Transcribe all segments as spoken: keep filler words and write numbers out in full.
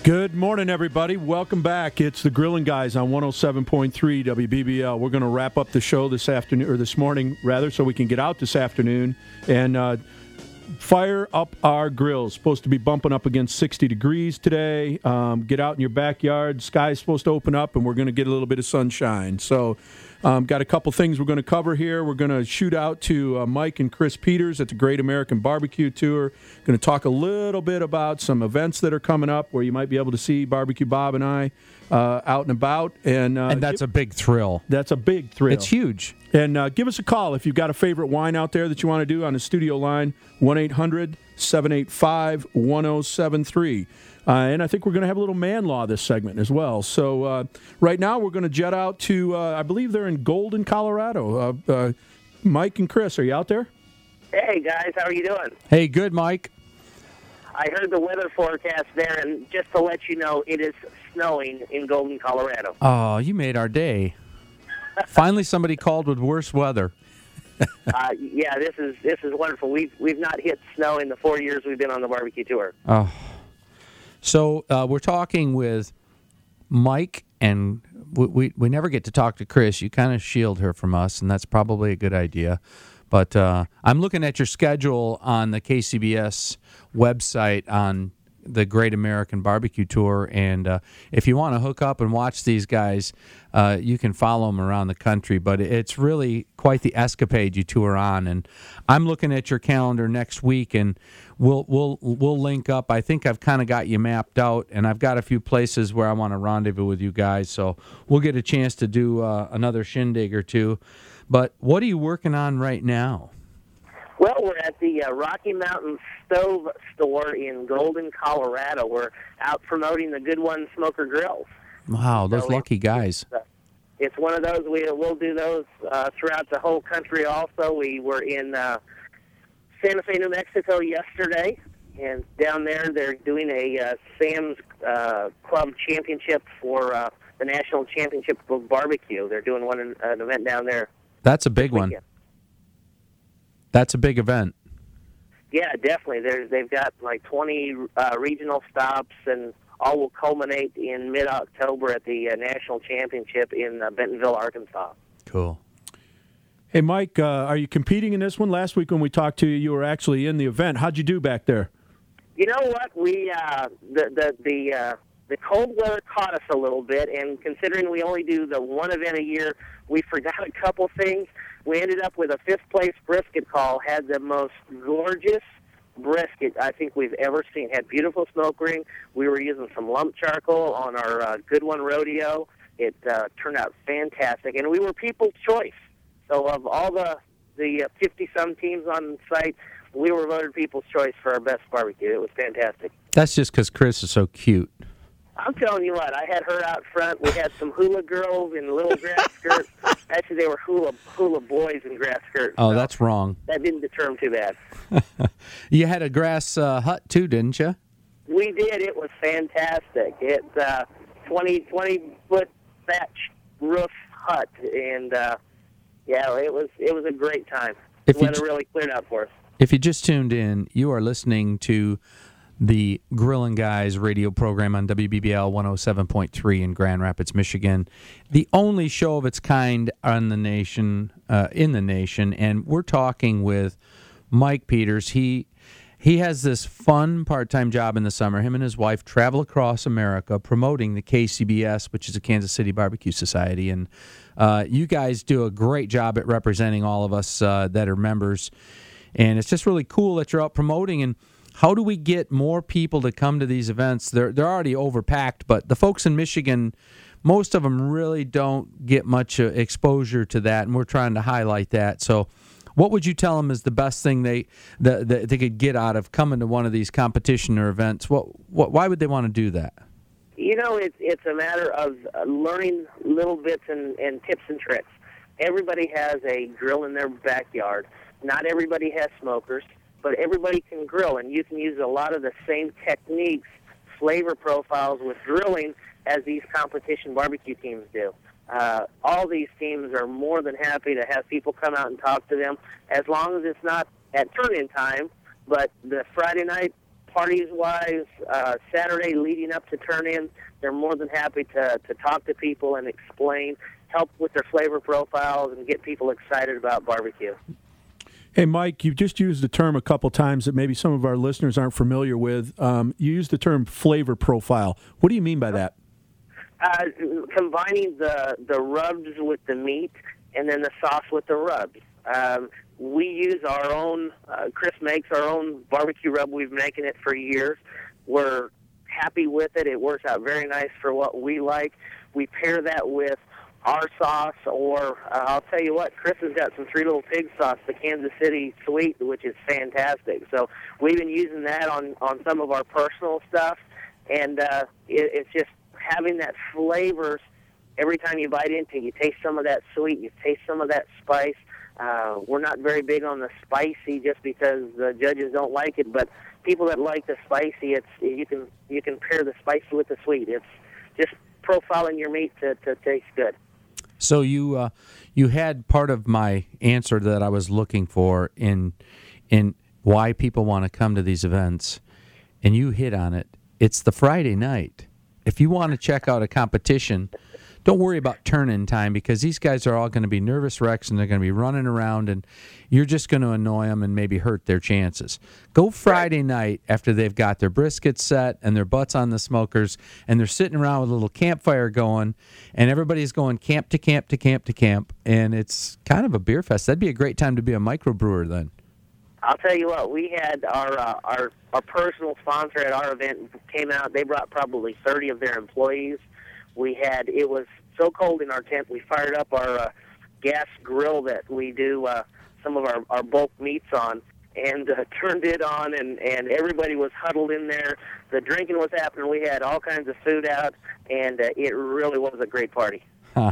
Good morning, everybody. Welcome back. It's the Grilling Guys on one oh seven point three W B B L. We're going to wrap up the show this afternoon, or this morning, rather, so we can get out this afternoon and uh, fire up our grills. Supposed to be bumping up against sixty degrees today. Um, get out in your backyard. Sky's supposed to open up, and we're going to get a little bit of sunshine. So, um, got a couple things we're going to cover here. We're going to shoot out to uh, Mike and Chris Peters at the Great American Barbecue Tour. Going to talk a little bit about some events that are coming up where you might be able to see Barbecue Bob and I uh, out and about. And, uh, and that's a big thrill. That's a big thrill. It's huge. And uh, give us a call if you've got a favorite wine out there that you want to do on the studio line, one eight hundred seven eight five one oh seven three. Uh, and I think we're going to have a little man law this segment as well. So uh, right now we're going to jet out to, uh, I believe they're in Golden, Colorado. Uh, uh, Mike and Chris, are you out there? Hey, guys, how are you doing? Hey, good, Mike. I heard the weather forecast there, and just to let you know, it is snowing in Golden, Colorado. Oh, you made our day. Finally, somebody called with worse weather. uh, yeah, this is this is wonderful. We've we've not hit snow in the four years we've been on the barbecue tour. Oh, so uh, we're talking with Mike, and we, we we never get to talk to Chris. You kind of shield her from us, and that's probably a good idea. But uh, I'm looking at your schedule on the K C B S website on the Great American Barbecue Tour, and uh, if you want to hook up and watch these guys, uh, you can follow them around the country. But it's really quite the escapade you tour on. And I'm looking at your calendar next week, and we'll we'll we'll link up. I think I've kind of got you mapped out, and I've got a few places where I want to rendezvous with you guys. So we'll get a chance to do uh, another shindig or two. But what are you working on right now? Well, we're at the uh, Rocky Mountain Stove Store in Golden, Colorado. We're out promoting the Good One Smoker Grills. Wow, those so lucky guys. It's, uh, it's one of those, we, we'll do those uh, throughout the whole country also. We were in uh, Santa Fe, New Mexico yesterday, and down there they're doing a uh, Sam's uh, Club Championship for uh, the National Championship of Barbecue. They're doing one an event down there. That's a big one. That's a big event. Yeah, definitely. There's, they've got like twenty uh, regional stops, and all will culminate in mid-October at the uh, National Championship in uh, Bentonville, Arkansas. Cool. Hey, Mike, uh, are you competing in this one? Last week when we talked to you, you were actually in the event. How'd you do back there? You know what? We uh, the the the uh, the cold weather caught us a little bit, and considering we only do the one event a year, we forgot a couple things. We ended up with a fifth-place brisket call, had the most gorgeous brisket I think we've ever seen. Had beautiful smoke ring. We were using some lump charcoal on our uh, Good One rodeo. It uh, turned out fantastic, and we were people's choice. So of all the the fifty-some teams on site, we were voted people's choice for our best barbecue. It was fantastic. That's just because Chris is so cute. I'm telling you what, I had her out front. We had some hula girls in little grass skirts. Actually, they were hula hula boys in grass skirts. Oh, so that's wrong. That didn't deter them too bad. You had a grass uh, hut too, didn't you? We did. It was fantastic. It's uh, twenty, twenty foot thatch roof hut, and uh, yeah, it was it was a great time. If the weather ju- really cleared out for us. If you just tuned in, you are listening to the Grillin' Guys radio program on W B B L one oh seven point three in Grand Rapids, Michigan, the only show of its kind on the nation, uh, in the nation, and we're talking with Mike Peters. He he has this fun part-time job in the summer. Him and his wife travel across America promoting the K C B S, which is a Kansas City Barbecue Society, and uh, you guys do a great job at representing all of us uh, that are members, and it's just really cool that you're out promoting. And how do we get more people to come to these events? They're they're already overpacked, but the folks in Michigan, most of them really don't get much uh, exposure to that, and we're trying to highlight that. So what would you tell them is the best thing they that, that they could get out of coming to one of these competition or events? What, what why would they want to do that? You know, it's it's a matter of uh, learning little bits and, and tips and tricks. Everybody has a grill in their backyard. Not everybody has smokers, but everybody can grill, and you can use a lot of the same techniques, flavor profiles with grilling as these competition barbecue teams do. Uh, all these teams are more than happy to have people come out and talk to them, as long as it's not at turn-in time, but the Friday night parties-wise, uh, Saturday leading up to turn-in, they're more than happy to, to talk to people and explain, help with their flavor profiles, and get people excited about barbecue. Hey, Mike, you've just used the term a couple times that maybe some of our listeners aren't familiar with. Um, you used the term flavor profile. What do you mean by that? Uh, combining the, the rubs with the meat and then the sauce with the rubs. Um, we use our own, uh, Chris makes our own barbecue rub. We've been making it for years. We're happy with it. It works out very nice for what we like. We pair that with our sauce, or uh, I'll tell you what, Chris has got some Three Little Pigs sauce, the Kansas City Sweet, which is fantastic. So we've been using that on, on some of our personal stuff, and uh, it, it's just having that flavors every time you bite into it. You taste some of that sweet, you taste some of that spice. Uh, we're not very big on the spicy just because the judges don't like it, but people that like the spicy, it's you can you can pair the spicy with the sweet. It's just profiling your meat to, to taste good. So you uh, you had part of my answer that I was looking for in in why people want to come to these events, and you hit on it. It's the Friday night. If you want to check out a competition, don't worry about turn-in time, because these guys are all going to be nervous wrecks and they're going to be running around, and you're just going to annoy them and maybe hurt their chances. Go Friday night after they've got their briskets set and their butts on the smokers, and they're sitting around with a little campfire going, and everybody's going camp to camp to camp to camp, and it's kind of a beer fest. That'd be a great time to be a microbrewer then. I'll tell you what, we had our uh, our our personal sponsor at our event came out. They brought probably thirty of their employees. We had, it was so cold in our tent, we fired up our uh, gas grill that we do uh, some of our, our bulk meats on, and uh, turned it on, and, and everybody was huddled in there. The drinking was happening. We had all kinds of food out, and uh, it really was a great party. Huh.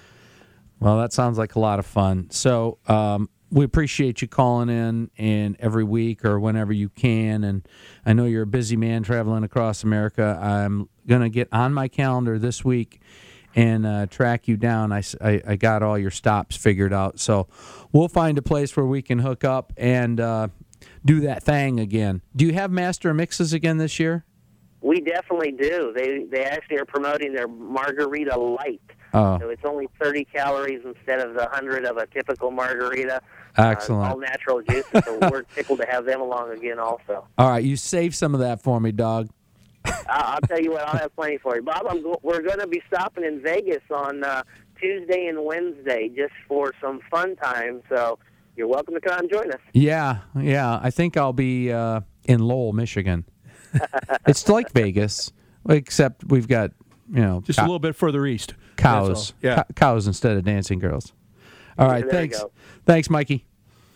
Well, that sounds like a lot of fun. So um, we appreciate you calling in and every week or whenever you can. And I know you're a busy man traveling across America. I'm going to get on my calendar this week and uh, track you down. I, I, I got all your stops figured out. So we'll find a place where we can hook up and uh, do that thing again. Do you have Master Mixes again this year? We definitely do. They they actually are promoting their Margarita Light. Oh. So it's only thirty calories instead of the one hundred of a typical margarita. Excellent. Uh, all natural juices, so we're tickled to have them along again also. All right, you save some of that for me, dog. I'll tell you what, I'll have plenty for you. Bob, I'm go- we're going to be stopping in Vegas on uh, Tuesday and Wednesday just for some fun time, so you're welcome to come and join us. Yeah, yeah. I think I'll be uh, in Lowell, Michigan. It's like Vegas, except we've got, you know, Just cow- a little bit further east. cows. Yeah. Co- cows instead of dancing girls. All right, There you thanks. go. Thanks, Mikey.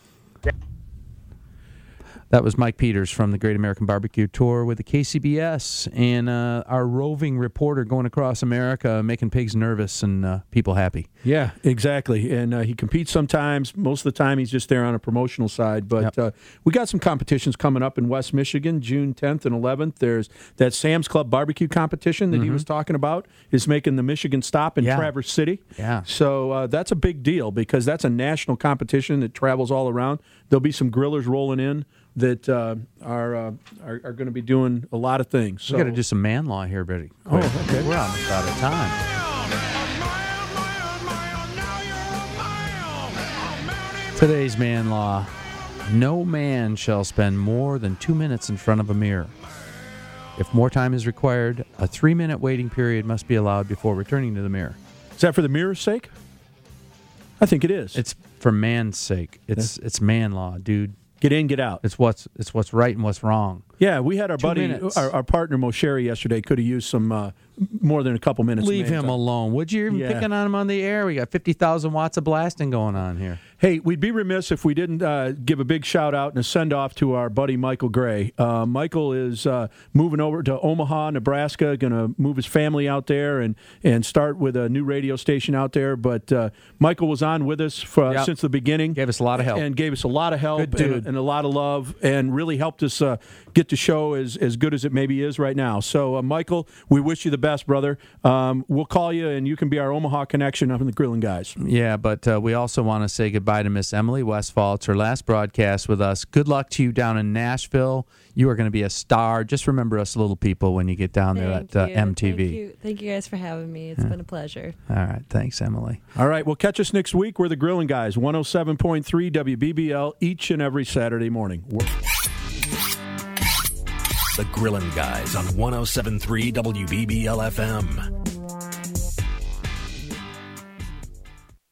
That was Mike Peters from the Great American Barbecue Tour with the K C B S and uh, our roving reporter going across America, making pigs nervous and uh, people happy. Yeah, exactly. And uh, he competes sometimes. Most of the time, he's just there on a promotional side. But Yep. uh, we got some competitions coming up in West Michigan, June tenth and eleventh. There's that Sam's Club barbecue competition that he was talking about is making the Michigan stop in Yeah. Traverse City. Yeah. So uh, that's a big deal because that's a national competition that travels all around. There'll be some grillers rolling in that uh, are, uh, are are going to be doing a lot of things. So We got to do some man law here, buddy. Oh, okay. We're almost out of time. Today's man law: no man shall spend more than two minutes in front of a mirror. If more time is required, a three-minute waiting period must be allowed before returning to the mirror. Is that for the mirror's sake? I think it is. It's for man's sake. It's it's man law, dude. Get in, get out. It's what's it's what's right and what's wrong. Yeah, we had our Two buddy, minutes. our, our partner Mosheri yesterday could have used some uh, more than a couple minutes. of Leave man him time. alone. Would you? You're Yeah. picking on him on the air. We got fifty thousand watts of blasting going on here. Hey, we'd be remiss if we didn't uh, give a big shout out and a send off to our buddy Michael Gray. Uh, Michael is uh, moving over to Omaha, Nebraska, going to move his family out there and, and start with a new radio station out there. But uh, Michael was on with us for, Yep. since the beginning. Gave us a lot of help. And gave us a lot of help Good dude. and, and a lot of love and really helped us uh, get get the show as, as good as it maybe is right now. So, uh, Michael, we wish you the best, brother. Um, we'll call you, and you can be our Omaha connection up in the Grilling Guys. Yeah, but uh, we also want to say goodbye to Miss Emily Westfall. It's her last broadcast with us. Good luck to you down in Nashville. You are going to be a star. Just remember us little people when you get down there Thank at uh, you. M T V. Thank you. Thank you guys for having me. It's Yeah. been a pleasure. All right. Thanks, Emily. All right, well, catch us next week. We're the Grilling Guys, one oh seven point three W B B L, each and every Saturday morning. We're- The Grilling Guys on one oh seven point three W B B L F M.